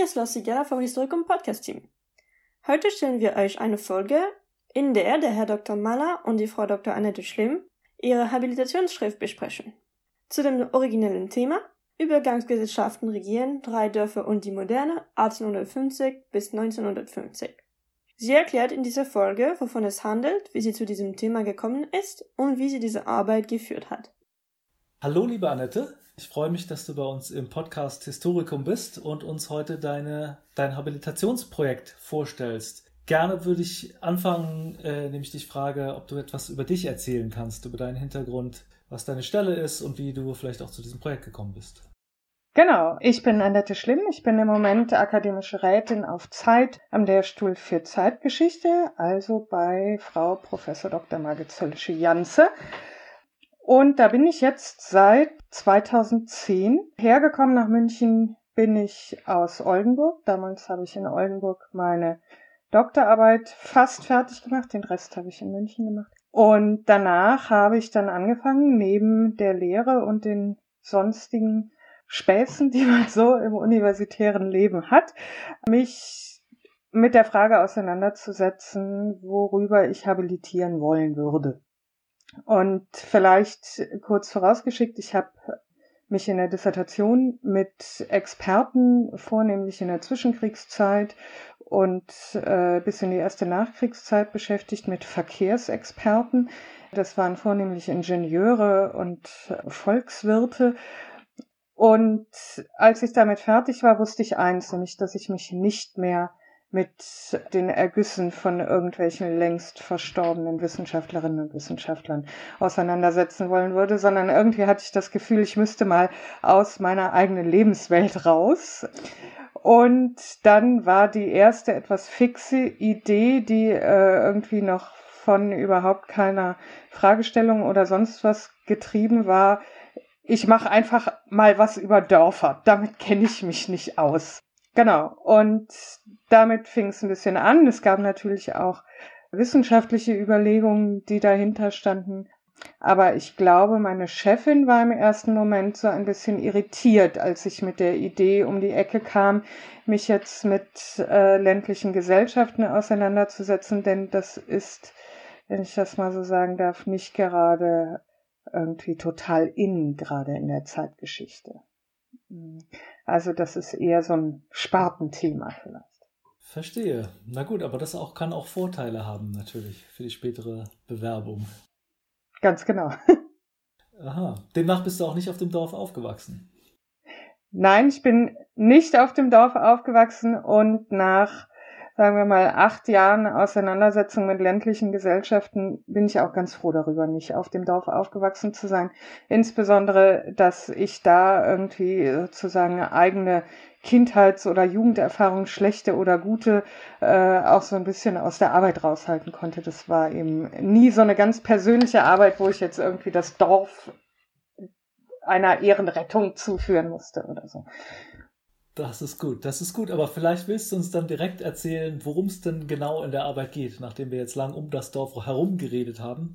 ist Lassiga vom Historikum Podcast Team. Heute stellen wir euch eine Folge, in der Herr Dr. Maller und die Frau Dr. Annette Schlimm ihre Habilitationsschrift besprechen. Zu dem originellen Thema Übergangsgesellschaften regieren, 3 Dörfer und die Moderne 1850 bis 1950. Sie erklärt in dieser Folge, wovon es handelt, wie sie zu diesem Thema gekommen ist und wie sie diese Arbeit geführt hat. Hallo liebe Annette, ich freue mich, dass du bei uns im Podcast Historikum bist und uns heute dein Habilitationsprojekt vorstellst. Gerne würde ich anfangen, indem ich dich frage, ob du etwas über dich erzählen kannst, über deinen Hintergrund, was deine Stelle ist und wie du vielleicht auch zu diesem Projekt gekommen bist. Genau, ich bin Annette Schlimm, ich bin im Moment akademische Rätin auf Zeit am Lehrstuhl für Zeitgeschichte, also bei Frau Prof. Dr. Margit Zöllische-Janze. Und da bin ich jetzt seit 2010. Hergekommen nach München bin ich aus Oldenburg. Damals habe ich in Oldenburg meine Doktorarbeit fast fertig gemacht, den Rest habe ich in München gemacht. Und danach habe ich dann angefangen, neben der Lehre und den sonstigen Späßen, die man so im universitären Leben hat, mich mit der Frage auseinanderzusetzen, worüber ich habilitieren wollen würde. Und vielleicht kurz vorausgeschickt, ich habe mich in der Dissertation mit Experten, vornehmlich in der Zwischenkriegszeit und bis in die erste Nachkriegszeit beschäftigt, mit Verkehrsexperten. Das waren vornehmlich Ingenieure und Volkswirte. Und als ich damit fertig war, wusste ich eins, nämlich, dass ich mich nicht mehr mit den Ergüssen von irgendwelchen längst verstorbenen Wissenschaftlerinnen und Wissenschaftlern auseinandersetzen wollen würde, sondern irgendwie hatte ich das Gefühl, ich müsste mal aus meiner eigenen Lebenswelt raus. Und dann war die erste etwas fixe Idee, die irgendwie noch von überhaupt keiner Fragestellung oder sonst was getrieben war: Ich mache einfach mal was über Dörfer, damit kenne ich mich nicht aus. Genau, und damit fing es ein bisschen an. Es gab natürlich auch wissenschaftliche Überlegungen, die dahinter standen. Aber ich glaube, meine Chefin war im ersten Moment so ein bisschen irritiert, als ich mit der Idee um die Ecke kam, mich jetzt mit ländlichen Gesellschaften auseinanderzusetzen, denn das ist, wenn ich das mal so sagen darf, nicht gerade irgendwie total in, gerade in der Zeitgeschichte. Also das ist eher so ein Spartenthema vielleicht. Verstehe. Na gut, aber das kann auch Vorteile haben natürlich für die spätere Bewerbung. Ganz genau. Aha. Demnach bist du auch nicht auf dem Dorf aufgewachsen? Nein, ich bin nicht auf dem Dorf aufgewachsen und nach, sagen wir mal, 8 Jahren Auseinandersetzung mit ländlichen Gesellschaften bin ich auch ganz froh darüber, nicht auf dem Dorf aufgewachsen zu sein. Insbesondere, dass ich da irgendwie sozusagen eigene Kindheits- oder Jugenderfahrungen, schlechte oder gute, auch so ein bisschen aus der Arbeit raushalten konnte. Das war eben nie so eine ganz persönliche Arbeit, wo ich jetzt irgendwie das Dorf einer Ehrenrettung zuführen musste oder so. Das ist gut. Aber vielleicht willst du uns dann direkt erzählen, worum es denn genau in der Arbeit geht, nachdem wir jetzt lang um das Dorf herum geredet haben.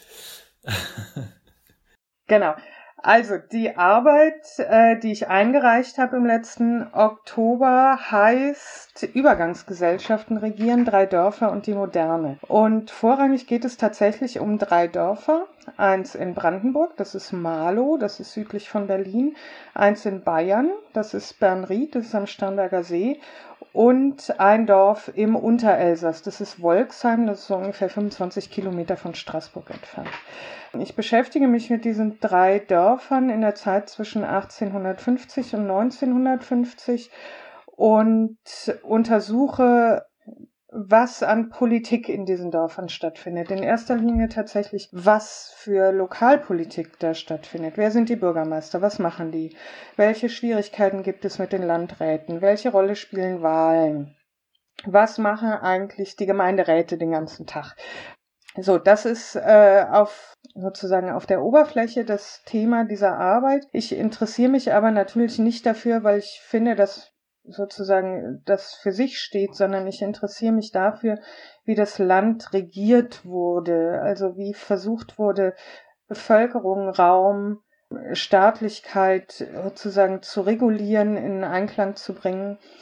Genau. Also die Arbeit, die ich eingereicht habe im letzten Oktober, heißt Übergangsgesellschaften regieren, 3 Dörfer und die Moderne. Und vorrangig geht es tatsächlich um 3 Dörfer. Eins in Brandenburg, das ist Marlow, das ist südlich von Berlin. Eins in Bayern, das ist Bernried, das ist am Starnberger See. Und ein Dorf im Unterelsass, das ist Wolxheim, das ist so ungefähr 25 Kilometer von Straßburg entfernt. Ich beschäftige mich mit diesen 3 Dörfern in der Zeit zwischen 1850 und 1950 und untersuche, was an Politik in diesen Dörfern stattfindet. In erster Linie tatsächlich, was für Lokalpolitik da stattfindet. Wer sind die Bürgermeister? Was machen die? Welche Schwierigkeiten gibt es mit den Landräten? Welche Rolle spielen Wahlen? Was machen eigentlich die Gemeinderäte den ganzen Tag? So, das ist sozusagen auf der Oberfläche das Thema dieser Arbeit. Ich interessiere mich aber natürlich nicht dafür, weil ich finde, dass sozusagen das für sich steht, sondern ich interessiere mich dafür, wie das Land regiert wurde, also wie versucht wurde, Bevölkerung, Raum, Staatlichkeit sozusagen zu regulieren, in Einklang zu bringen.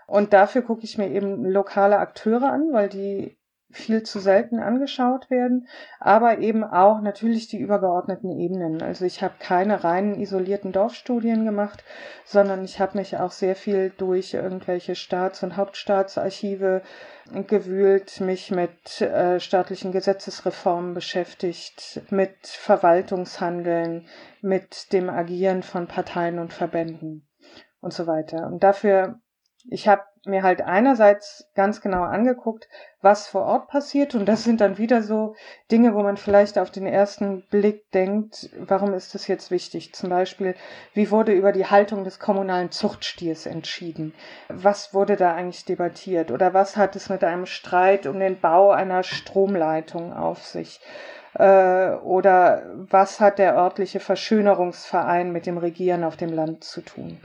Und dafür gucke ich mir eben lokale Akteure an, weil die viel zu selten angeschaut werden, aber eben auch natürlich die übergeordneten Ebenen. Also ich habe keine reinen isolierten Dorfstudien gemacht, sondern ich habe mich auch sehr viel durch irgendwelche Staats- und Hauptstaatsarchive gewühlt, mich mit staatlichen Gesetzesreformen beschäftigt, mit Verwaltungshandeln, mit dem Agieren von Parteien und Verbänden und so weiter. Und dafür, ich habe mir halt einerseits ganz genau angeguckt, was vor Ort passiert, und das sind dann wieder so Dinge, wo man vielleicht auf den ersten Blick denkt, warum ist das jetzt wichtig? Zum Beispiel, wie wurde über die Haltung des kommunalen Zuchtstiers entschieden? Was wurde da eigentlich debattiert? Oder was hat es mit einem Streit um den Bau einer Stromleitung auf sich? Oder was hat der örtliche Verschönerungsverein mit dem Regieren auf dem Land zu tun?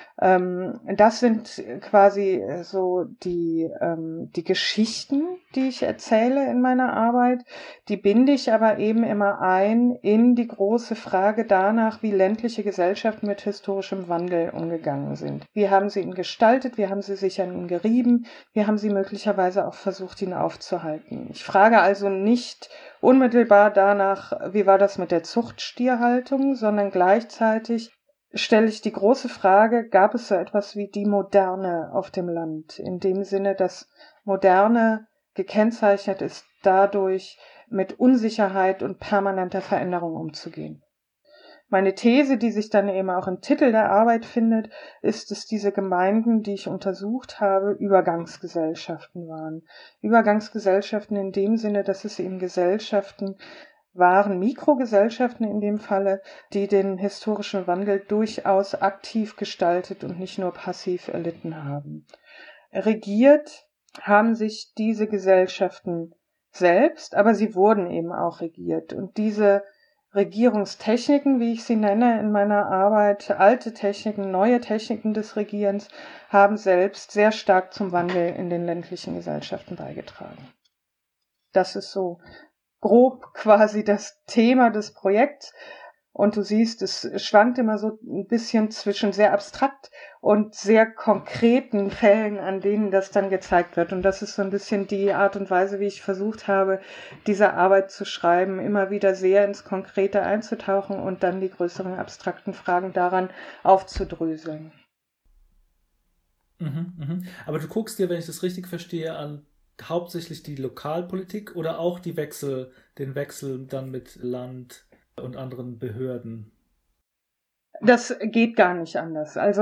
Das sind quasi so die Geschichten, die ich erzähle in meiner Arbeit. Die binde ich aber eben immer ein in die große Frage danach, wie ländliche Gesellschaften mit historischem Wandel umgegangen sind. Wie haben sie ihn gestaltet? Wie haben sie sich an ihn gerieben? Wie haben sie möglicherweise auch versucht, ihn aufzuhalten? Ich frage also nicht unmittelbar danach, wie war das mit der Zuchtstierhaltung, sondern gleichzeitig stelle ich die große Frage, gab es so etwas wie die Moderne auf dem Land? In dem Sinne, dass Moderne gekennzeichnet ist, dadurch mit Unsicherheit und permanenter Veränderung umzugehen. Meine These, die sich dann eben auch im Titel der Arbeit findet, ist, dass diese Gemeinden, die ich untersucht habe, Übergangsgesellschaften waren. Übergangsgesellschaften in dem Sinne, dass es eben Gesellschaften waren, Mikrogesellschaften in dem Falle, die den historischen Wandel durchaus aktiv gestaltet und nicht nur passiv erlitten haben. Regiert haben sich diese Gesellschaften selbst, aber sie wurden eben auch regiert. Und diese Regierungstechniken, wie ich sie nenne in meiner Arbeit, alte Techniken, neue Techniken des Regierens, haben selbst sehr stark zum Wandel in den ländlichen Gesellschaften beigetragen. Das ist so grob quasi das Thema des Projekts. Und du siehst, es schwankt immer so ein bisschen zwischen sehr abstrakt und sehr konkreten Fällen, an denen das dann gezeigt wird. Und das ist so ein bisschen die Art und Weise, wie ich versucht habe, diese Arbeit zu schreiben, immer wieder sehr ins Konkrete einzutauchen und dann die größeren abstrakten Fragen daran aufzudröseln. Aber du guckst dir, wenn ich das richtig verstehe, an hauptsächlich die Lokalpolitik oder auch den Wechsel dann mit Land und anderen Behörden? Das geht gar nicht anders. Also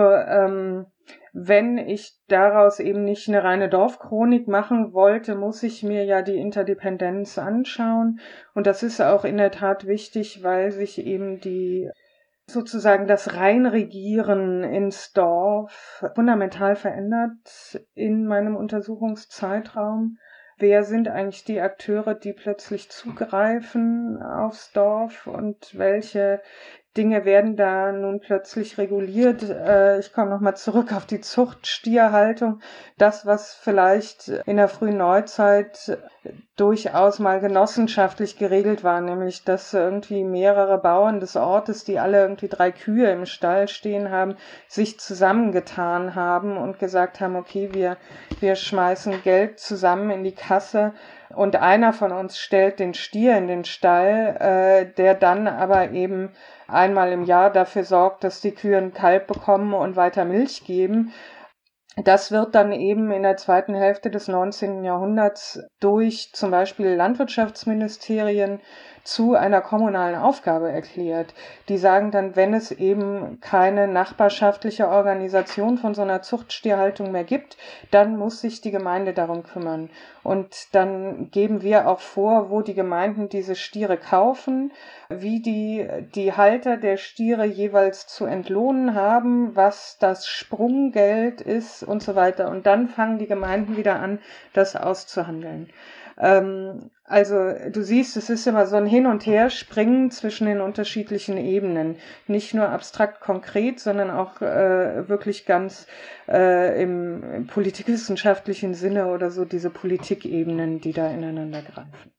wenn ich daraus eben nicht eine reine Dorfchronik machen wollte, muss ich mir ja die Interdependenz anschauen. Und das ist auch in der Tat wichtig, weil sich eben sozusagen das Reinregieren ins Dorf fundamental verändert in meinem Untersuchungszeitraum. Wer sind eigentlich die Akteure, die plötzlich zugreifen aufs Dorf, und welche Dinge werden da nun plötzlich reguliert? Ich komme nochmal zurück auf die Zuchtstierhaltung. Das, was vielleicht in der frühen Neuzeit durchaus mal genossenschaftlich geregelt war, nämlich dass irgendwie mehrere Bauern des Ortes, die alle irgendwie 3 Kühe im Stall stehen haben, sich zusammengetan haben und gesagt haben, okay, wir schmeißen Geld zusammen in die Kasse und einer von uns stellt den Stier in den Stall, der dann aber eben einmal im Jahr dafür sorgt, dass die Kühe ein Kalb bekommen und weiter Milch geben. Das wird dann eben in der zweiten Hälfte des 19. Jahrhunderts durch zum Beispiel Landwirtschaftsministerien zu einer kommunalen Aufgabe erklärt. Die sagen dann, wenn es eben keine nachbarschaftliche Organisation von so einer Zuchtstierhaltung mehr gibt, dann muss sich die Gemeinde darum kümmern. Und dann geben wir auch vor, wo die Gemeinden diese Stiere kaufen, wie die Halter der Stiere jeweils zu entlohnen haben, was das Sprunggeld ist und so weiter. Und dann fangen die Gemeinden wieder an, das auszuhandeln. Also du siehst, es ist immer so ein Hin- und Herspringen zwischen den unterschiedlichen Ebenen. Nicht nur abstrakt konkret, sondern auch wirklich ganz im politikwissenschaftlichen Sinne oder so diese Politikebenen, die da ineinander greifen.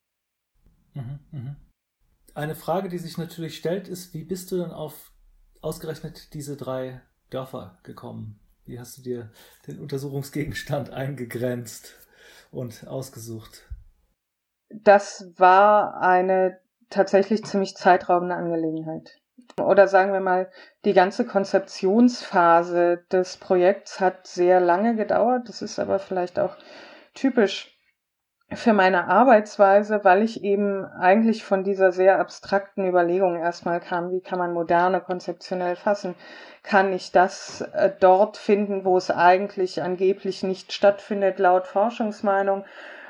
Eine Frage, die sich natürlich stellt, ist, wie bist du denn auf ausgerechnet diese 3 Dörfer gekommen? Wie hast du dir den Untersuchungsgegenstand eingegrenzt und ausgesucht? Das war eine tatsächlich ziemlich zeitraubende Angelegenheit. Oder sagen wir mal, die ganze Konzeptionsphase des Projekts hat sehr lange gedauert. Das ist aber vielleicht auch typisch für meine Arbeitsweise, weil ich eben eigentlich von dieser sehr abstrakten Überlegung erstmal kam, wie kann man Moderne konzeptionell fassen? Kann ich das dort finden, wo es eigentlich angeblich nicht stattfindet, laut Forschungsmeinung?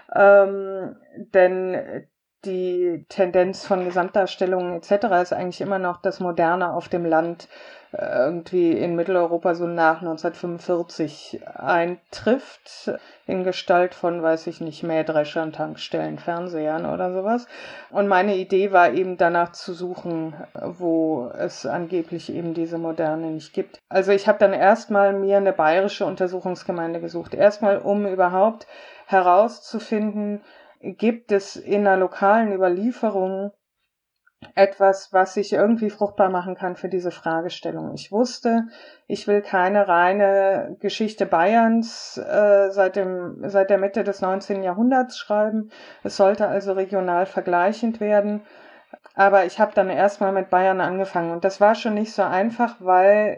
Denn die Tendenz von Gesamtdarstellungen etc. ist eigentlich immer noch, dass Moderne auf dem Land irgendwie in Mitteleuropa so nach 1945 eintrifft, in Gestalt von, weiß ich nicht, Mähdreschern, Tankstellen, Fernsehern oder sowas. Und meine Idee war eben danach zu suchen, wo es angeblich eben diese Moderne nicht gibt. Also ich habe dann erstmal mir eine bayerische Untersuchungsgemeinde gesucht. Erstmal, um überhaupt herauszufinden, gibt es in einer lokalen Überlieferung etwas, was ich irgendwie fruchtbar machen kann für diese Fragestellung. Ich wusste, ich will keine reine Geschichte Bayerns seit der Mitte des 19. Jahrhunderts schreiben. Es sollte also regional vergleichend werden. Aber ich habe dann erstmal mit Bayern angefangen. Und das war schon nicht so einfach, weil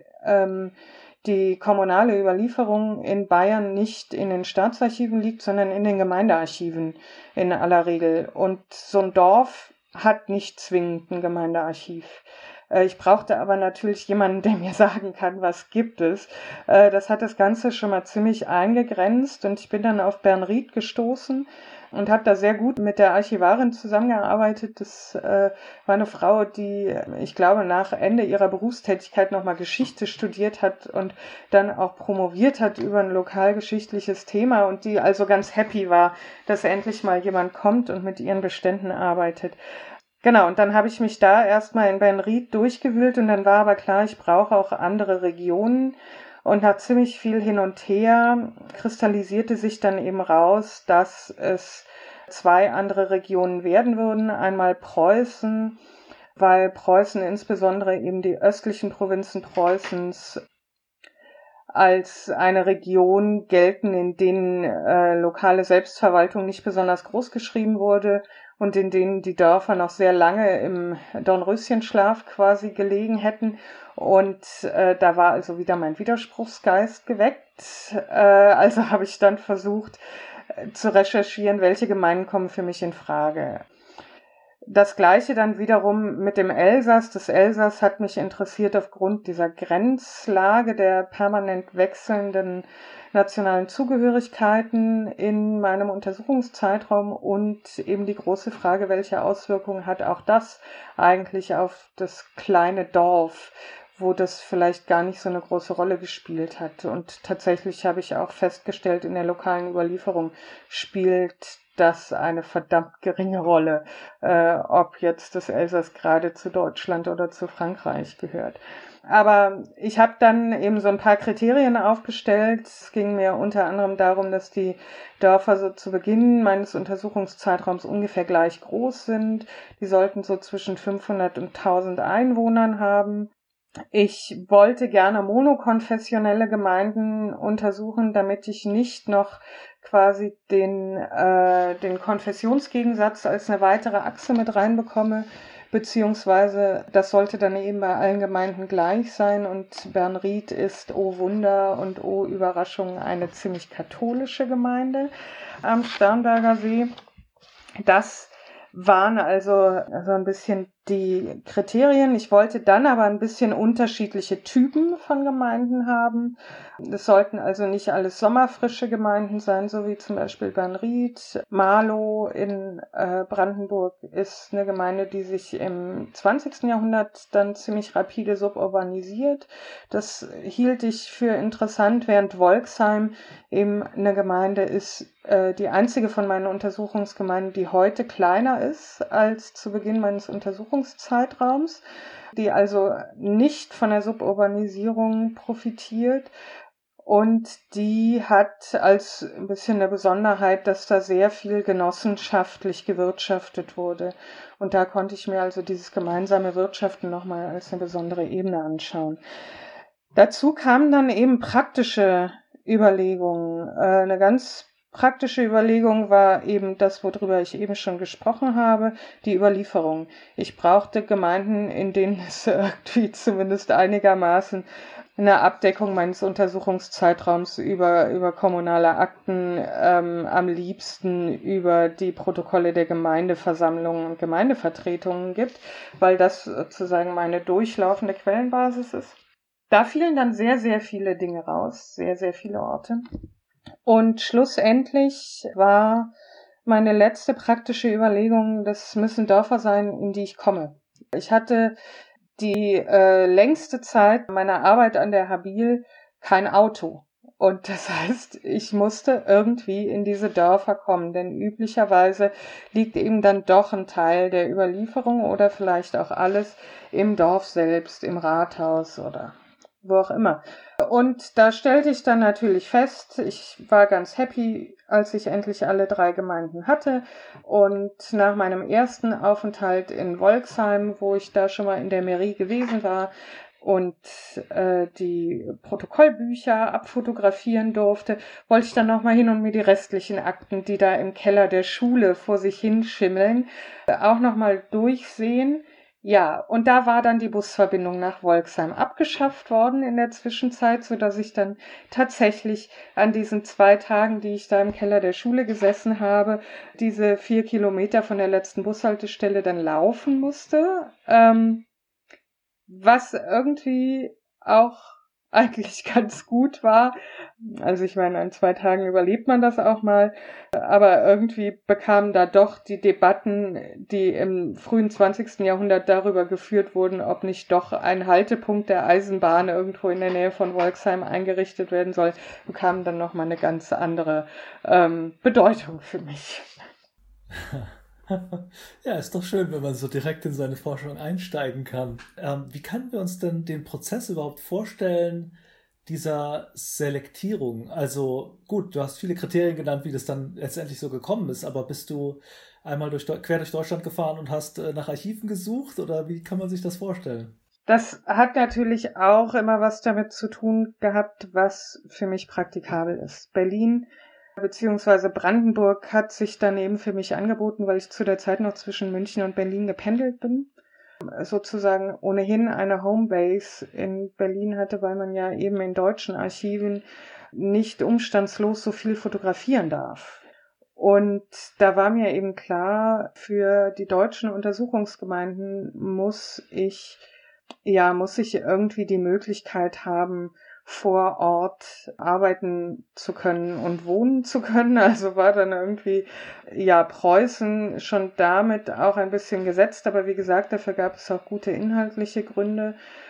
die kommunale Überlieferung in Bayern nicht in den Staatsarchiven liegt, sondern in den Gemeindearchiven in aller Regel. Und so ein Dorf hat nicht zwingend ein Gemeindearchiv. Ich brauchte aber natürlich jemanden, der mir sagen kann, was gibt es. Das hat das Ganze schon mal ziemlich eingegrenzt und ich bin dann auf Bernried gestoßen und habe da sehr gut mit der Archivarin zusammengearbeitet. Das war eine Frau, die, ich glaube, nach Ende ihrer Berufstätigkeit nochmal Geschichte studiert hat und dann auch promoviert hat über ein lokalgeschichtliches Thema und die also ganz happy war, dass endlich mal jemand kommt und mit ihren Beständen arbeitet. Genau, und dann habe ich mich da erstmal in Bernried durchgewühlt und dann war aber klar, ich brauche auch andere Regionen. Und nach ziemlich viel hin und her kristallisierte sich dann eben raus, dass es 2 andere Regionen werden würden. Einmal Preußen, weil Preußen insbesondere eben die östlichen Provinzen Preußens als eine Region gelten, in denen lokale Selbstverwaltung nicht besonders groß geschrieben wurde und in denen die Dörfer noch sehr lange im Dornröschenschlaf quasi gelegen hätten. Und da war also wieder mein Widerspruchsgeist geweckt. Also habe ich dann versucht zu recherchieren, welche Gemeinden kommen für mich in Frage. Das Gleiche dann wiederum mit dem Elsass. Das Elsass hat mich interessiert aufgrund dieser Grenzlage der permanent wechselnden nationalen Zugehörigkeiten in meinem Untersuchungszeitraum und eben die große Frage, welche Auswirkungen hat auch das eigentlich auf das kleine Dorf, wo das vielleicht gar nicht so eine große Rolle gespielt hat. Und tatsächlich habe ich auch festgestellt, in der lokalen Überlieferung spielt das eine verdammt geringe Rolle, ob jetzt das Elsass gerade zu Deutschland oder zu Frankreich gehört. Aber ich habe dann eben so ein paar Kriterien aufgestellt. Es ging mir unter anderem darum, dass die Dörfer so zu Beginn meines Untersuchungszeitraums ungefähr gleich groß sind. Die sollten so zwischen 500 und 1000 Einwohnern haben. Ich wollte gerne monokonfessionelle Gemeinden untersuchen, damit ich nicht noch quasi den Konfessionsgegensatz als eine weitere Achse mit reinbekomme, beziehungsweise das sollte dann eben bei allen Gemeinden gleich sein und Bernried ist, oh Wunder und oh Überraschung, eine ziemlich katholische Gemeinde am Starnberger See. Das waren also so ein bisschen die Kriterien. Ich wollte dann aber ein bisschen unterschiedliche Typen von Gemeinden haben. Es sollten also nicht alles sommerfrische Gemeinden sein, so wie zum Beispiel Bernried. Marlow in Brandenburg ist eine Gemeinde, die sich im 20. Jahrhundert dann ziemlich rapide suburbanisiert. Das hielt ich für interessant, während Wolxheim eben eine Gemeinde ist, die einzige von meinen Untersuchungsgemeinden, die heute kleiner ist als zu Beginn meines Untersuchungszeitraums, die also nicht von der Suburbanisierung profitiert. Und die hat als ein bisschen eine Besonderheit, dass da sehr viel genossenschaftlich gewirtschaftet wurde. Und da konnte ich mir also dieses gemeinsame Wirtschaften nochmal als eine besondere Ebene anschauen. Dazu kamen dann eben praktische Überlegungen. Eine ganz praktische Überlegung war eben das, worüber ich eben schon gesprochen habe, die Überlieferung. Ich brauchte Gemeinden, in denen es irgendwie zumindest einigermaßen eine Abdeckung meines Untersuchungszeitraums über kommunale Akten, am liebsten über die Protokolle der Gemeindeversammlungen und Gemeindevertretungen gibt, weil das sozusagen meine durchlaufende Quellenbasis ist. Da fielen dann sehr, sehr viele Dinge raus, sehr, sehr viele Orte. Und schlussendlich war meine letzte praktische Überlegung, das müssen Dörfer sein, in die ich komme. Ich hatte die längste Zeit meiner Arbeit an der Habil kein Auto. Und das heißt, ich musste irgendwie in diese Dörfer kommen, denn üblicherweise liegt eben dann doch ein Teil der Überlieferung oder vielleicht auch alles im Dorf selbst, im Rathaus oder wo auch immer. Und da stellte ich dann natürlich fest, ich war ganz happy, als ich endlich alle 3 Gemeinden hatte. Und nach meinem ersten Aufenthalt in Wolxheim, wo ich da schon mal in der Mairie gewesen war und die Protokollbücher abfotografieren durfte, wollte ich dann nochmal hin und mir die restlichen Akten, die da im Keller der Schule vor sich hinschimmeln, auch nochmal durchsehen. Ja, und da war dann die Busverbindung nach Wolxheim abgeschafft worden in der Zwischenzeit, so dass ich dann tatsächlich an diesen 2 Tagen, die ich da im Keller der Schule gesessen habe, diese 4 Kilometer von der letzten Bushaltestelle dann laufen musste, was irgendwie auch eigentlich ganz gut war. Also ich meine, an 2 Tagen überlebt man das auch mal, aber irgendwie bekamen da doch die Debatten, die im frühen 20. Jahrhundert darüber geführt wurden, ob nicht doch ein Haltepunkt der Eisenbahn irgendwo in der Nähe von Wolxheim eingerichtet werden soll, bekamen dann nochmal eine ganz andere Bedeutung für mich. Ja, ist doch schön, wenn man so direkt in seine Forschung einsteigen kann. Wie können wir uns denn den Prozess überhaupt vorstellen, dieser Selektierung? Also gut, du hast viele Kriterien genannt, wie das dann letztendlich so gekommen ist, aber bist du einmal quer durch Deutschland gefahren und hast nach Archiven gesucht oder wie kann man sich das vorstellen? Das hat natürlich auch immer was damit zu tun gehabt, was für mich praktikabel ist. Berlin beziehungsweise Brandenburg hat sich daneben für mich angeboten, weil ich zu der Zeit noch zwischen München und Berlin gependelt bin. Sozusagen ohnehin eine Homebase in Berlin hatte, weil man ja eben in deutschen Archiven nicht umstandslos so viel fotografieren darf. Und da war mir eben klar, für die deutschen Untersuchungsgemeinden muss ich irgendwie die Möglichkeit haben, vor Ort arbeiten zu können und wohnen zu können. Also war dann irgendwie, Preußen schon damit auch ein bisschen gesetzt. Aber wie gesagt, dafür gab es auch gute inhaltliche Gründe.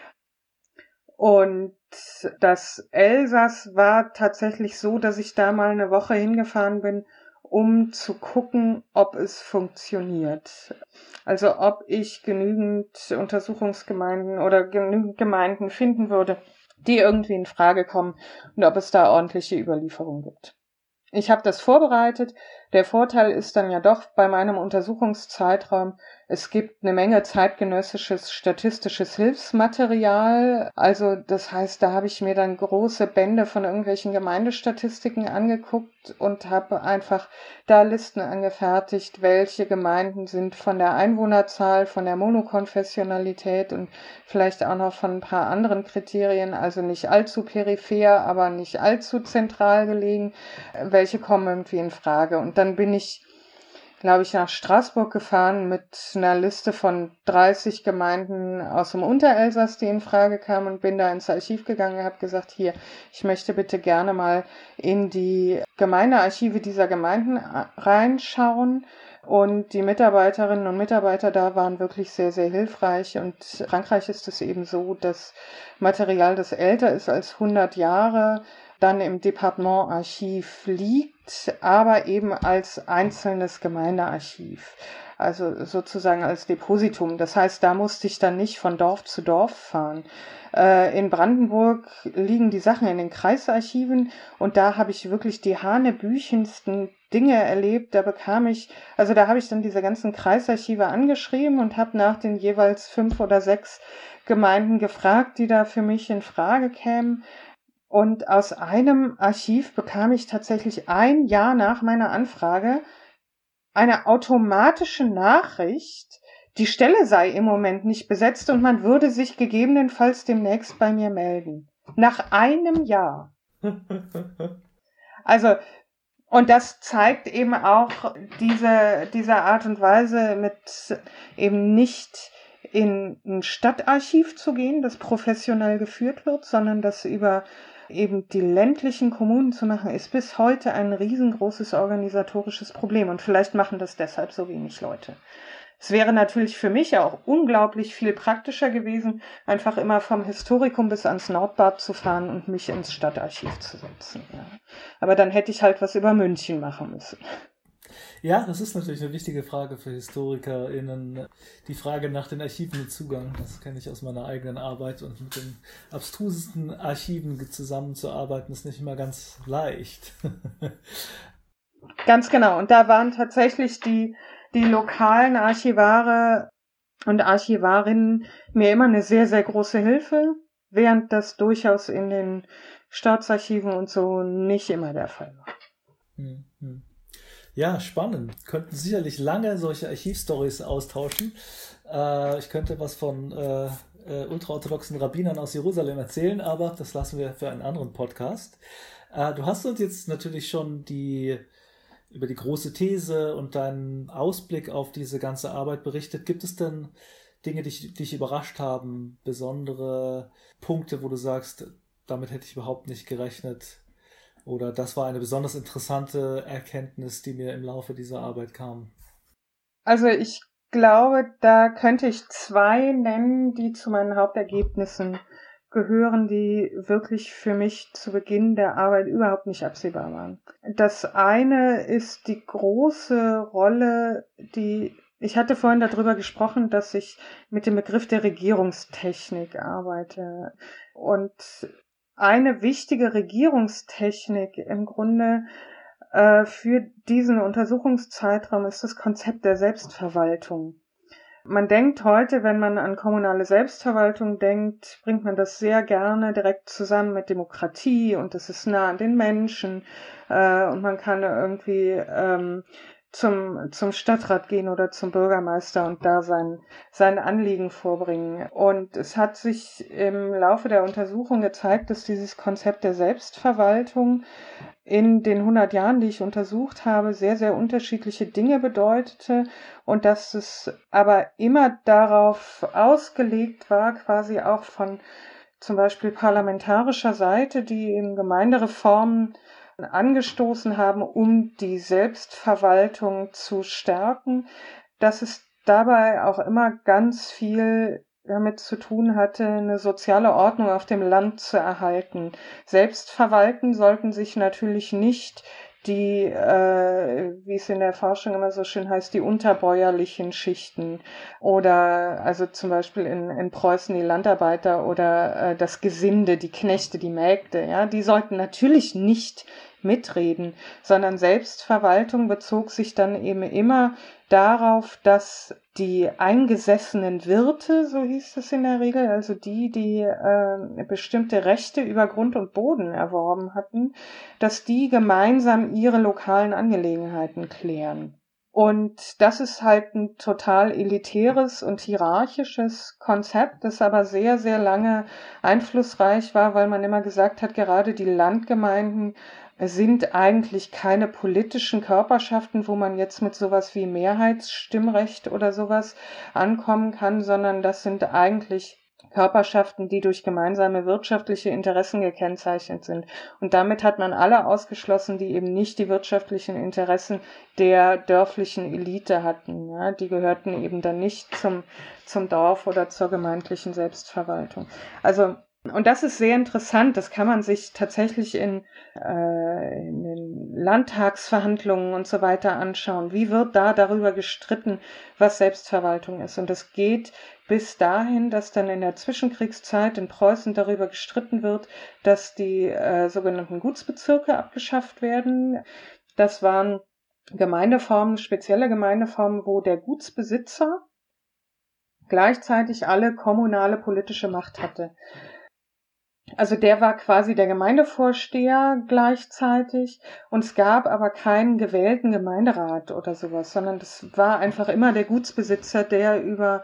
Und das Elsass war tatsächlich so, dass ich da mal eine Woche hingefahren bin, um zu gucken, ob es funktioniert. Also ob ich genügend Untersuchungsgemeinden oder genügend Gemeinden finden würde, die irgendwie in Frage kommen und ob es da ordentliche Überlieferung gibt. Ich habe das vorbereitet. Der Vorteil ist dann ja doch bei meinem Untersuchungszeitraum, es gibt eine Menge zeitgenössisches statistisches Hilfsmaterial. Also das heißt, da habe ich mir dann große Bände von irgendwelchen Gemeindestatistiken angeguckt und habe einfach da Listen angefertigt, welche Gemeinden sind von der Einwohnerzahl, von der Monokonfessionalität und vielleicht auch noch von ein paar anderen Kriterien, also nicht allzu peripher, aber nicht allzu zentral gelegen, welche kommen irgendwie in Frage. Und dann bin ich, glaube ich, nach Straßburg gefahren mit einer Liste von 30 Gemeinden aus dem Unterelsass, die in Frage kamen, und bin da ins Archiv gegangen und habe gesagt, hier, ich möchte bitte gerne mal in die Gemeindearchive dieser Gemeinden reinschauen. Und die Mitarbeiterinnen und Mitarbeiter da waren wirklich sehr, sehr hilfreich. Und in Frankreich ist es eben so, dass Material, das älter ist als 100 Jahre, dann im Departementarchiv liegt, aber eben als einzelnes Gemeindearchiv, also sozusagen als Depositum. Das heißt, da musste ich dann nicht von Dorf zu Dorf fahren. In Brandenburg liegen die Sachen in den Kreisarchiven und da habe ich wirklich die hanebüchensten Dinge erlebt, da habe ich dann diese ganzen Kreisarchive angeschrieben und habe nach den jeweils 5 oder 6 Gemeinden gefragt, die da für mich in Frage kämen. Und aus einem Archiv bekam ich tatsächlich 1 Jahr nach meiner Anfrage eine automatische Nachricht, die Stelle sei im Moment nicht besetzt und man würde sich gegebenenfalls demnächst bei mir melden. Nach einem Jahr. Also, und das zeigt eben auch diese Art und Weise, mit eben nicht in ein Stadtarchiv zu gehen, das professionell geführt wird, sondern das über eben die ländlichen Kommunen zu machen, ist bis heute ein riesengroßes organisatorisches Problem. Und vielleicht machen das deshalb so wenig Leute. Es wäre natürlich für mich auch unglaublich viel praktischer gewesen, einfach immer vom Historikum bis ans Nordbad zu fahren und mich ins Stadtarchiv zu setzen. Ja. Aber dann hätte ich halt was über München machen müssen. Ja, das ist natürlich eine wichtige Frage für HistorikerInnen. Die Frage nach den Archiven und Zugang, das kenne ich aus meiner eigenen Arbeit, und mit den abstrusesten Archiven zusammenzuarbeiten, ist nicht immer ganz leicht. Ganz genau. Und da waren tatsächlich die lokalen Archivare und Archivarinnen mir immer eine sehr, sehr große Hilfe, während das durchaus in den Staatsarchiven und so nicht immer der Fall war. Ja, spannend. Könnten sicherlich lange solche Archivstories austauschen. Ich könnte was von ultraorthodoxen Rabbinern aus Jerusalem erzählen, aber das lassen wir für einen anderen Podcast. Du hast uns jetzt natürlich schon über die große These und deinen Ausblick auf diese ganze Arbeit berichtet. Gibt es denn Dinge, die dich überrascht haben, besondere Punkte, wo du sagst, damit hätte ich überhaupt nicht gerechnet? Oder das war eine besonders interessante Erkenntnis, die mir im Laufe dieser Arbeit kam? Also ich glaube, da könnte ich 2 nennen, die zu meinen Hauptergebnissen gehören, die wirklich für mich zu Beginn der Arbeit überhaupt nicht absehbar waren. Das eine ist die große Rolle, ich hatte vorhin darüber gesprochen, dass ich mit dem Begriff der Regierungstechnik arbeite. Und eine wichtige Regierungstechnik im Grunde für diesen Untersuchungszeitraum ist das Konzept der Selbstverwaltung. Man denkt heute, wenn man an kommunale Selbstverwaltung denkt, bringt man das sehr gerne direkt zusammen mit Demokratie und das ist nah an den Menschen und man kann irgendwie zum Stadtrat gehen oder zum Bürgermeister und da sein Anliegen vorbringen. Und es hat sich im Laufe der Untersuchung gezeigt, dass dieses Konzept der Selbstverwaltung in den 100 Jahren, die ich untersucht habe, sehr, sehr unterschiedliche Dinge bedeutete und dass es aber immer darauf ausgelegt war, quasi auch von zum Beispiel parlamentarischer Seite, die eben Gemeindereformen angestoßen haben, um die Selbstverwaltung zu stärken, dass es dabei auch immer ganz viel damit zu tun hatte, eine soziale Ordnung auf dem Land zu erhalten. Selbst verwalten sollten sich natürlich nicht die, wie es in der Forschung immer so schön heißt, die unterbäuerlichen Schichten oder also zum Beispiel in Preußen die Landarbeiter oder das Gesinde, die Knechte, die Mägde, ja, die sollten natürlich nicht mitreden, sondern Selbstverwaltung bezog sich dann eben immer darauf, dass die eingesessenen Wirte, so hieß es in der Regel, also die bestimmte Rechte über Grund und Boden erworben hatten, dass die gemeinsam ihre lokalen Angelegenheiten klären. Und das ist halt ein total elitäres und hierarchisches Konzept, das aber sehr, sehr lange einflussreich war, weil man immer gesagt hat, gerade die Landgemeinden sind eigentlich keine politischen Körperschaften, wo man jetzt mit sowas wie Mehrheitsstimmrecht oder sowas ankommen kann, sondern das sind eigentlich Körperschaften, die durch gemeinsame wirtschaftliche Interessen gekennzeichnet sind. Und damit hat man alle ausgeschlossen, die eben nicht die wirtschaftlichen Interessen der dörflichen Elite hatten. Ja, die gehörten eben dann nicht zum Dorf oder zur gemeindlichen Selbstverwaltung. Also und das ist sehr interessant, das kann man sich tatsächlich in den Landtagsverhandlungen und so weiter anschauen. Wie wird da darüber gestritten, was Selbstverwaltung ist? Und es geht bis dahin, dass dann in der Zwischenkriegszeit in Preußen darüber gestritten wird, dass die sogenannten Gutsbezirke abgeschafft werden. Das waren Gemeindeformen, spezielle Gemeindeformen, wo der Gutsbesitzer gleichzeitig alle kommunale politische Macht hatte. Also der war quasi der Gemeindevorsteher gleichzeitig und es gab aber keinen gewählten Gemeinderat oder sowas, sondern das war einfach immer der Gutsbesitzer, der über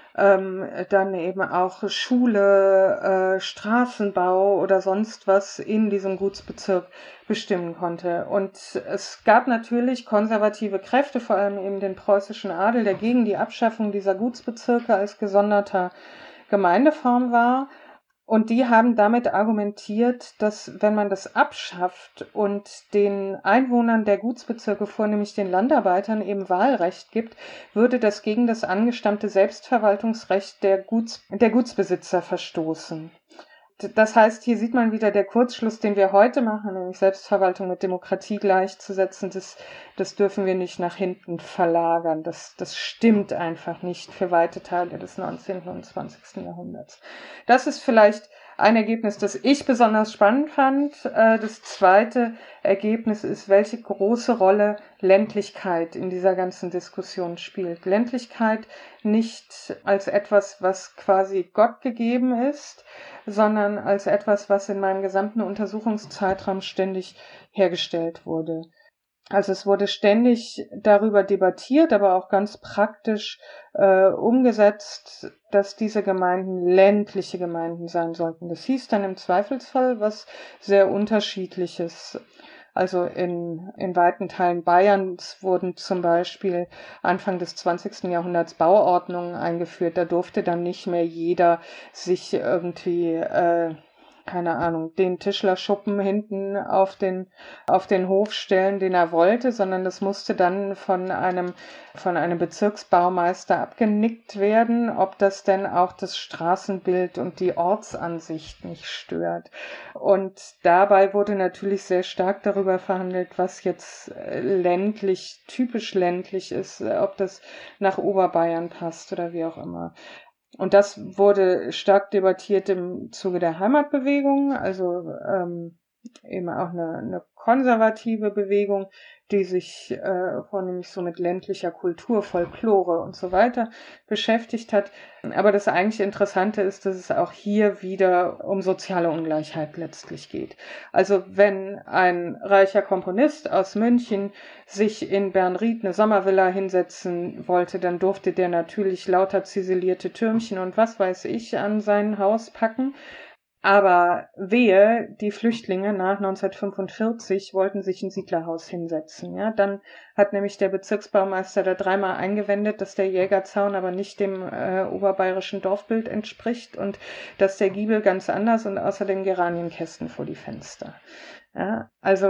dann eben auch Schule, Straßenbau oder sonst was in diesem Gutsbezirk bestimmen konnte. Und es gab natürlich konservative Kräfte, vor allem eben den preußischen Adel, der gegen die Abschaffung dieser Gutsbezirke als gesonderter Gemeindeform war. Und die haben damit argumentiert, dass wenn man das abschafft und den Einwohnern der Gutsbezirke, vornehmlich den Landarbeitern, eben Wahlrecht gibt, würde das gegen das angestammte Selbstverwaltungsrecht der Gutsbesitzer verstoßen. Das heißt, hier sieht man wieder der Kurzschluss, den wir heute machen, nämlich Selbstverwaltung mit Demokratie gleichzusetzen. Das dürfen wir nicht nach hinten verlagern. Das stimmt einfach nicht für weite Teile des 19. und 20. Jahrhunderts. Das ist vielleicht ein Ergebnis, das ich besonders spannend fand. Das zweite Ergebnis ist, welche große Rolle Ländlichkeit in dieser ganzen Diskussion spielt. Ländlichkeit nicht als etwas, was quasi Gott gegeben ist, sondern als etwas, was in meinem gesamten Untersuchungszeitraum ständig hergestellt wurde. Also es wurde ständig darüber debattiert, aber auch ganz praktisch umgesetzt, dass diese Gemeinden ländliche Gemeinden sein sollten. Das hieß dann im Zweifelsfall was sehr Unterschiedliches. Also in weiten Teilen Bayerns wurden zum Beispiel Anfang des 20. Jahrhunderts Bauordnungen eingeführt. Da durfte dann nicht mehr jeder sich irgendwie keine Ahnung, den Tischlerschuppen hinten auf den Hof stellen, den er wollte, sondern das musste dann von einem Bezirksbaumeister abgenickt werden, ob das denn auch das Straßenbild und die Ortsansicht nicht stört. Und dabei wurde natürlich sehr stark darüber verhandelt, was jetzt typisch ländlich ist, ob das nach Oberbayern passt oder wie auch immer. Und das wurde stark debattiert im Zuge der Heimatbewegung, also eben auch eine konservative Bewegung, die sich vornehmlich so mit ländlicher Kultur, Folklore und so weiter beschäftigt hat. Aber das eigentlich Interessante ist, dass es auch hier wieder um soziale Ungleichheit letztlich geht. Also wenn ein reicher Komponist aus München sich in Bernried eine Sommervilla hinsetzen wollte, dann durfte der natürlich lauter ziselierte Türmchen und was weiß ich an sein Haus packen. Aber wehe, die Flüchtlinge nach 1945 wollten sich ein Siedlerhaus hinsetzen. Ja, dann hat nämlich der Bezirksbaumeister da dreimal eingewendet, dass der Jägerzaun aber nicht dem oberbayerischen Dorfbild entspricht und dass der Giebel ganz anders und außerdem Geranienkästen vor die Fenster. Ja, also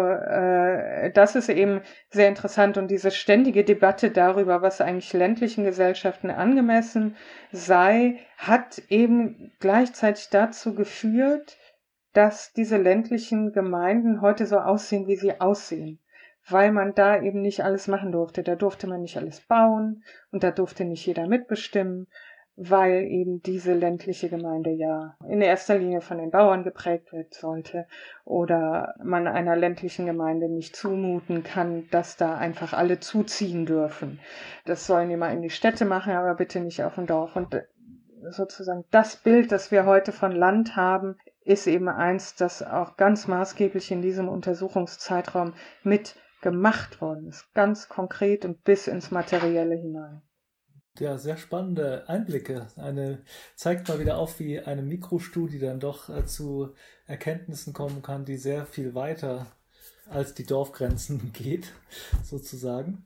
das ist eben sehr interessant und diese ständige Debatte darüber, was eigentlich ländlichen Gesellschaften angemessen sei, hat eben gleichzeitig dazu geführt, dass diese ländlichen Gemeinden heute so aussehen, wie sie aussehen, weil man da eben nicht alles machen durfte. Da durfte man nicht alles bauen und da durfte nicht jeder mitbestimmen, weil eben diese ländliche Gemeinde ja in erster Linie von den Bauern geprägt werden sollte oder man einer ländlichen Gemeinde nicht zumuten kann, dass da einfach alle zuziehen dürfen. Das sollen die mal in die Städte machen, aber bitte nicht auf dem Dorf. Und sozusagen das Bild, das wir heute von Land haben, ist eben eins, das auch ganz maßgeblich in diesem Untersuchungszeitraum mit gemacht worden ist, ganz konkret und bis ins Materielle hinein. Ja, sehr spannende Einblicke. Zeigt mal wieder auf, wie eine Mikrostudie dann doch zu Erkenntnissen kommen kann, die sehr viel weiter als die Dorfgrenzen geht, sozusagen.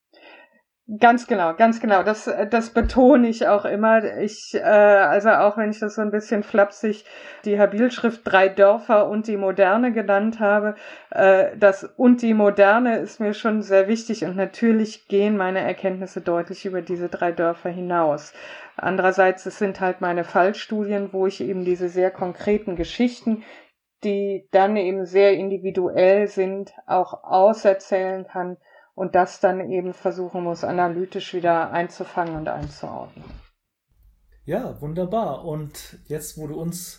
Ganz genau. Das betone ich auch immer. Also auch wenn ich das so ein bisschen flapsig die Habilschrift 3 Dörfer und die Moderne genannt habe, das und die Moderne ist mir schon sehr wichtig und natürlich gehen meine Erkenntnisse deutlich über diese 3 Dörfer hinaus. Andererseits, es sind halt meine Fallstudien, wo ich eben diese sehr konkreten Geschichten, die dann eben sehr individuell sind, auch auserzählen kann, und das dann eben versuchen muss, analytisch wieder einzufangen und einzuordnen. Ja, wunderbar. Und jetzt, wo du uns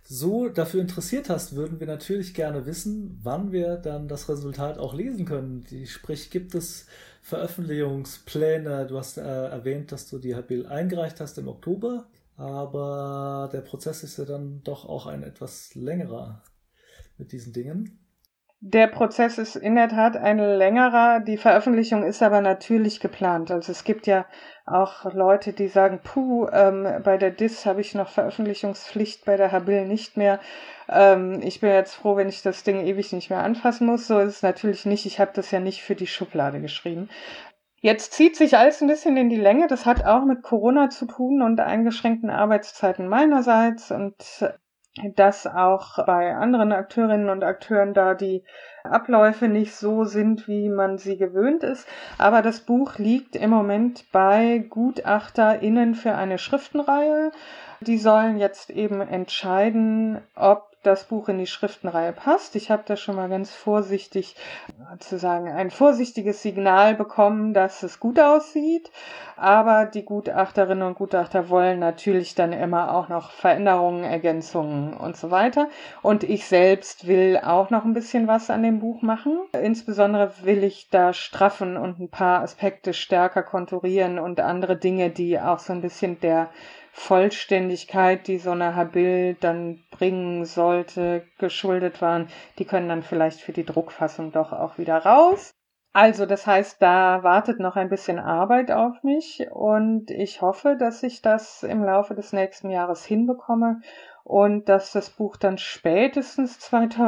so dafür interessiert hast, würden wir natürlich gerne wissen, wann wir dann das Resultat auch lesen können. Sprich, gibt es Veröffentlichungspläne? Du hast erwähnt, dass du die Habil eingereicht hast im Oktober, aber der Prozess ist ja dann doch auch ein etwas längerer mit diesen Dingen. Der Prozess ist in der Tat ein längerer, die Veröffentlichung ist aber natürlich geplant. Also es gibt ja auch Leute, die sagen, bei der DIS habe ich noch Veröffentlichungspflicht, bei der Habil nicht mehr. Ich bin jetzt froh, wenn ich das Ding ewig nicht mehr anfassen muss. So ist es natürlich nicht. Ich habe das ja nicht für die Schublade geschrieben. Jetzt zieht sich alles ein bisschen in die Länge. Das hat auch mit Corona zu tun und eingeschränkten Arbeitszeiten meinerseits und dass auch bei anderen Akteurinnen und Akteuren da die Abläufe nicht so sind, wie man sie gewöhnt ist. Aber das Buch liegt im Moment bei GutachterInnen für eine Schriftenreihe. Die sollen jetzt eben entscheiden, ob das Buch in die Schriftenreihe passt. Ich habe da schon mal ganz vorsichtig, sozusagen ein vorsichtiges Signal bekommen, dass es gut aussieht. Aber die Gutachterinnen und Gutachter wollen natürlich dann immer auch noch Veränderungen, Ergänzungen und so weiter. Und ich selbst will auch noch ein bisschen was an dem Buch machen. Insbesondere will ich da straffen und ein paar Aspekte stärker konturieren und andere Dinge, die auch so ein bisschen der Vollständigkeit, die so eine Habil dann bringen sollte, geschuldet waren, die können dann vielleicht für die Druckfassung doch auch wieder raus. Also das heißt, da wartet noch ein bisschen Arbeit auf mich und ich hoffe, dass ich das im Laufe des nächsten Jahres hinbekomme und dass das Buch dann spätestens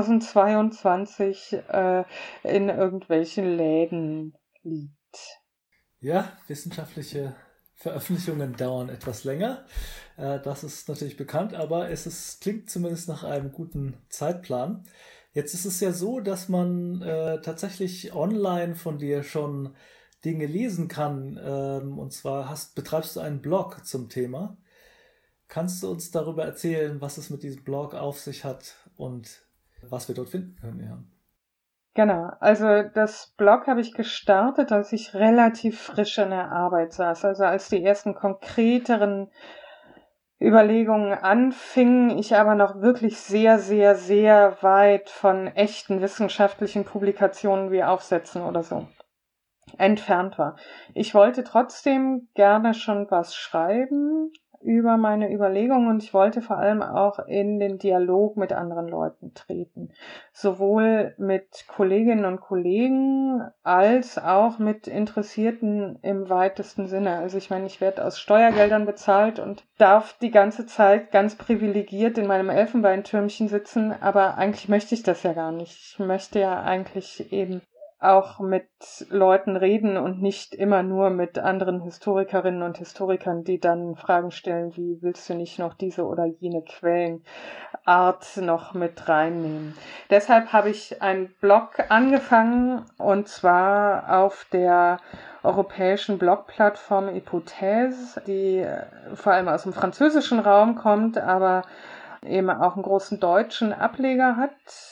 2022 in irgendwelchen Läden liegt. Ja, wissenschaftliche Veröffentlichungen dauern etwas länger. Das ist natürlich bekannt, aber klingt zumindest nach einem guten Zeitplan. Jetzt ist es ja so, dass man tatsächlich online von dir schon Dinge lesen kann. Und zwar betreibst du einen Blog zum Thema. Kannst du uns darüber erzählen, was es mit diesem Blog auf sich hat und was wir dort finden können? Ja. Genau, also das Blog habe ich gestartet, als ich relativ frisch in der Arbeit saß. Also als die ersten konkreteren Überlegungen anfingen, ich aber noch wirklich sehr, sehr, sehr weit von echten wissenschaftlichen Publikationen wie Aufsätzen oder so entfernt war. Ich wollte trotzdem gerne schon was schreiben über meine Überlegungen und ich wollte vor allem auch in den Dialog mit anderen Leuten treten. Sowohl mit Kolleginnen und Kollegen als auch mit Interessierten im weitesten Sinne. Also ich meine, ich werde aus Steuergeldern bezahlt und darf die ganze Zeit ganz privilegiert in meinem Elfenbeintürmchen sitzen, aber eigentlich möchte ich das ja gar nicht. Ich möchte ja eigentlich eben auch mit Leuten reden und nicht immer nur mit anderen Historikerinnen und Historikern, die dann Fragen stellen, wie willst du nicht noch diese oder jene Quellenart noch mit reinnehmen. Deshalb habe ich einen Blog angefangen und zwar auf der europäischen Blogplattform Hypothèse, die vor allem aus dem französischen Raum kommt, aber eben auch einen großen deutschen Ableger hat.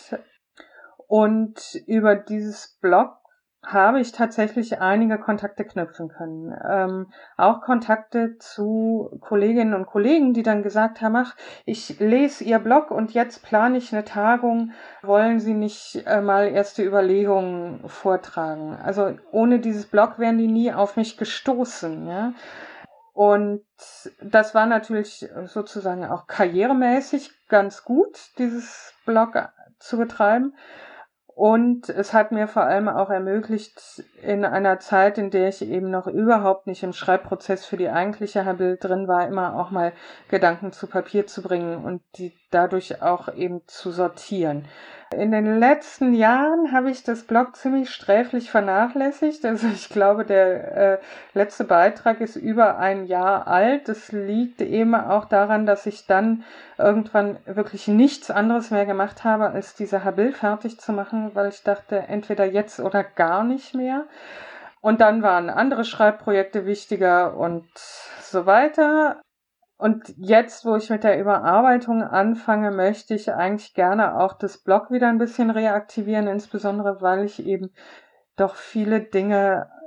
Und über dieses Blog habe ich tatsächlich einige Kontakte knüpfen können. Auch Kontakte zu Kolleginnen und Kollegen, die dann gesagt haben, ach, ich lese Ihr Blog und jetzt plane ich eine Tagung, wollen Sie nicht mal erste Überlegungen vortragen? Also ohne dieses Blog wären die nie auf mich gestoßen, ja. Und das war natürlich sozusagen auch karrieremäßig ganz gut, dieses Blog zu betreiben. Und es hat mir vor allem auch ermöglicht, in einer Zeit, in der ich eben noch überhaupt nicht im Schreibprozess für die eigentliche Habil drin war, immer auch mal Gedanken zu Papier zu bringen und die dadurch auch eben zu sortieren. In den letzten Jahren habe ich das Blog ziemlich sträflich vernachlässigt. Also ich glaube, der letzte Beitrag ist über ein Jahr alt. Das liegt eben auch daran, dass ich dann irgendwann wirklich nichts anderes mehr gemacht habe, als diese Habil fertig zu machen, weil ich dachte, entweder jetzt oder gar nicht mehr. Und dann waren andere Schreibprojekte wichtiger und so weiter. Und jetzt, wo ich mit der Überarbeitung anfange, möchte ich eigentlich gerne auch das Blog wieder ein bisschen reaktivieren, insbesondere weil ich eben doch viele Dinge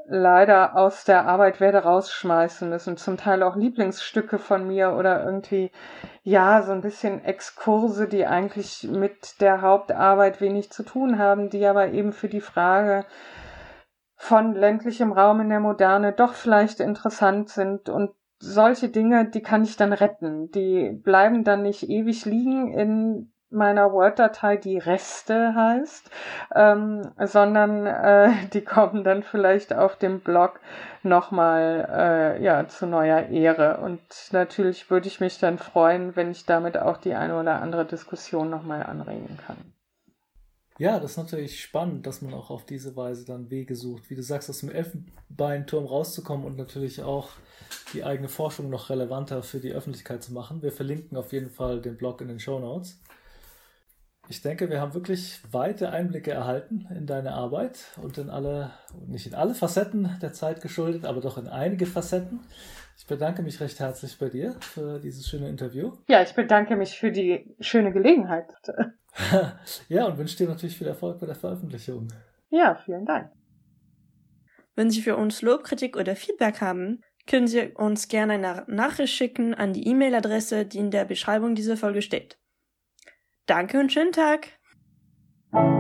leider aus der Arbeit werde rausschmeißen müssen. Zum Teil auch Lieblingsstücke von mir oder irgendwie, ja, so ein bisschen Exkurse, die eigentlich mit der Hauptarbeit wenig zu tun haben, die aber eben für die Frage von ländlichem Raum in der Moderne doch vielleicht interessant sind. Und solche Dinge, die kann ich dann retten. Die bleiben dann nicht ewig liegen in meiner Word-Datei, die Reste heißt, sondern die kommen dann vielleicht auf dem Blog nochmal zu neuer Ehre. Und natürlich würde ich mich dann freuen, wenn ich damit auch die eine oder andere Diskussion nochmal anregen kann. Ja, das ist natürlich spannend, dass man auch auf diese Weise dann Wege sucht, wie du sagst, aus dem Elfenbeinturm rauszukommen und natürlich auch die eigene Forschung noch relevanter für die Öffentlichkeit zu machen. Wir verlinken auf jeden Fall den Blog in den Shownotes. Ich denke, wir haben wirklich weite Einblicke erhalten in deine Arbeit und nicht in alle Facetten der Zeit geschuldet, aber doch in einige Facetten. Ich bedanke mich recht herzlich bei dir für dieses schöne Interview. Ja, ich bedanke mich für die schöne Gelegenheit. Ja, und wünsche dir natürlich viel Erfolg bei der Veröffentlichung. Ja, vielen Dank. Wenn Sie für uns Lob, Kritik oder Feedback haben, können Sie uns gerne eine Nachricht schicken an die E-Mail-Adresse, die in der Beschreibung dieser Folge steht. Danke und schönen Tag!